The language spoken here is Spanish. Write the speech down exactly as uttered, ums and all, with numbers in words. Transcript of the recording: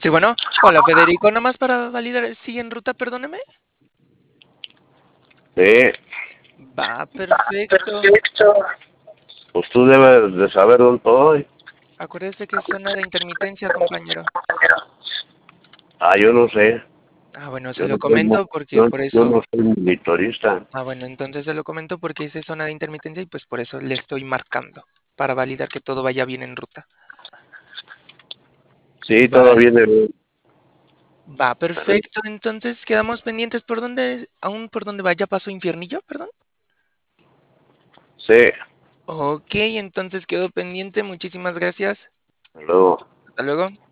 Sí, bueno. Hola, Federico. Nada más para validar. ¿Sigue en ruta? Perdóneme. Sí, Va, perfecto. pues tú debes de saber dónde estoy. Acuérdese que es zona de intermitencia, compañero. Ah, yo no sé. Ah, bueno, se Yo lo no soy, mo- comento porque yo, por yo eso. no soy monitorista. Ah, bueno, entonces se lo comento porque es zona de intermitencia y pues por eso le estoy marcando. Para validar que todo vaya bien en ruta. Sí, todo Vale. viene bien. Va, perfecto. Entonces quedamos pendientes por dónde, aún por donde vaya paso infiernillo, perdón. Sí, Ok, entonces quedo pendiente. Muchísimas gracias. luego. Hasta luego.